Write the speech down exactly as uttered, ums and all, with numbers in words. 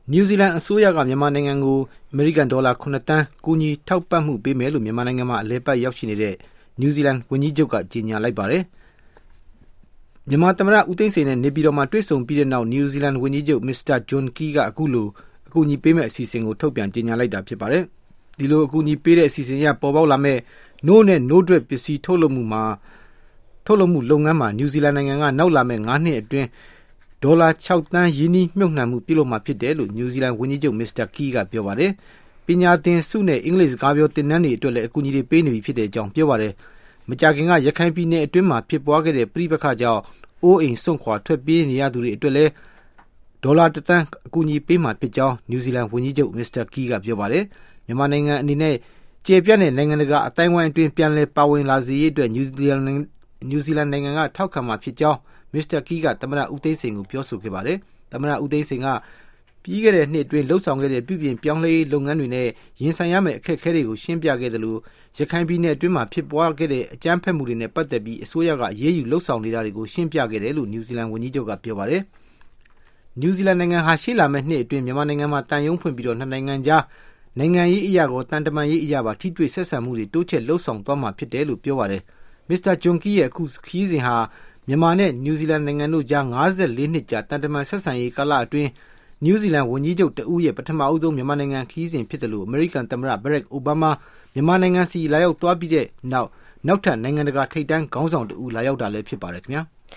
နယူးဇီလန်အစိုးရကမြန်မာနိုင်ငံကိုအမေရိကန်ဒေါ်လာခုနှစ်သန်းကူညီထောက်ပံ့မှုပေးမယ်လို့မြန်မာနိုင်ငံမှာအလဲပတ်ရောက်ရှိနေတဲ့နယူးဇီလန်ဝန်ကြီးချုပ်ကကြေညာလိုက်ပါတယ်။မြန်မာသမ္မတဦးသိန်းစိန်နဲ့နေပြည်တော်မှာတွေ့ဆုံပြီးတဲ့နောက်နယူးဇီလန်ဝန်ကြီးချုပ်မစ္စတာဂျွန်ကီကအခုလိုအကူအညီပေးမဲ့အစီအစဉ်ကိုထုတ်ပြန်ကြေညာလိုက်တာဖြစ်ပါတယ်။ဒီလိုအကူအညီပေးတဲ့အစီအစဉ်ရပေါ်ပေါက်လာမဲ့နို့နဲ့နို့ထွက်ပစ္စည်းထုတ်လုပ်မှုမှာထုတ်လုပ်မှုလုပ်ငန်းမှာနယူးဇီလန်နိုင်ငံကနောက်လာမဲ့၅နှစ်အတွင်းဒေါ်လာ၆သန်းယင်းနှိမြုပ်နှံမှုပြုလုပ်မှာဖြစ်တယ်လို့နယူးဇီလန်ဝန်ကြီးချုပ်မစ္စတာကီကပြောပါတယ်။ပညာသင်စုနဲ့အင်္ဂလိပ်စကားပြောသင်တန်းတွေအတွက်လည်းအကူအညီတွေပေးနေပြီဖြစ်တဲ့အကြောင်းပြောပါတယ်။မကြာခင်ကရခိုင်ပြည်နယ်အတွင်းမှာဖြစ်ပွားခဲ့တဲ့ပြိပခါကြောင့်အိုးအိမ်စွန့်ခွာထွက်ပြေးနေရသူတွေအတွက်လည်းဒေါ်လာတစ်သန်းအကူအညီပေးမှာဖြစ်ကြောင်းနယူးဇီလန်ဝန်ကြီးချုပ်မစ္စတာကီကပြောပါတယ်။မြန်မာနိုင်ငံအနေနဲ့ကျေပြန့်တဲ့နိုင်ငံတကာအတိုင်းဝိုင်းအတွင်းပြန်လည်ပါဝင်လာစေရေးအတွက်နယူးဇီလန်နယူးဇီလန်နိုင်ငံကထောက်ခံမှာဖြစ်ကြောင်းမစ္စတာကီကသမ္မတဦးသိန်းစိန်ကိုပြောဆိုခဲ့ပါတယ်။သမ္မတဦးသိန်းစိန်ကပြီးခဲ့တဲ့နှစ်အတွင်းလှုပ်ဆောင်ခဲ့တဲ့ပြုပြင်ပြောင်းလဲရေးလုပ်ငန်းတွေနဲ့ရင်ဆိုင်ရမယ့်အခက်အခဲတွေကိုရှင်းပြခဲ့တယ်လို့ရခိုင်ပြည်နယ်အတွင်းမှာဖြစ်ပွားခဲ့တဲ့အကြမ်းဖက်မှုတွေနဲ့ပတ်သက်ပြီးအစိုးရကအရေးယူလှုပ်ဆောင်နေတာတွေကိုရှင်းပြခဲ့တယ်လို့နယူးဇီလန်ဝန်ကြီးချုပ်ကပြောပါတယ်။နယူးဇီလန်နိုင်ငံဟာရှေ့လာမယ့်နှစ်အတွင်းမြန်မာနိုင်ငံမှာတန်ယုံဖွင့်ပြီးတော့နှစ်နိုင်ငံကြားနိုင်ငံရေးအရာကိုတန်တမာရေးအရာပါထိတွေ့ဆက်ဆံမှုတွေတိုးချဲ့လှုပ်ဆောင်သွားမှာဖြစ်တယ်လို့ပြောပါတယ်။မစ္စတာဂျွန်ကီရဲ့အခုခီးစဉ်ဟာမြန်မာနဲ့နယူးဇီလန်နိုင်ငံတို့ကြား၅၄နှစ်ကြာတန်တမာဆက်ဆံရေးကာလအတွင်းနယူးဇီလန်ဝန်ကြီးချုပ်တဦးရဲ့ပထမအဦးဆုံးမြန်မာနိုင်ငံခီးစဉ်ဖြစ်တယ်လို့အမေရိကန်သမ္မတဘရက်အိုဘားမားမြန်မာနိုင်ငံစီလာရောက်သွားပြီးတဲ့နောက်နောက်ထပ်နိုင်ငံတကာထိပ်တန်းခေါင်းဆောင်တဦးလာရောက်တာလည်းဖြစ်ပါတယ်ခင်ဗျာ။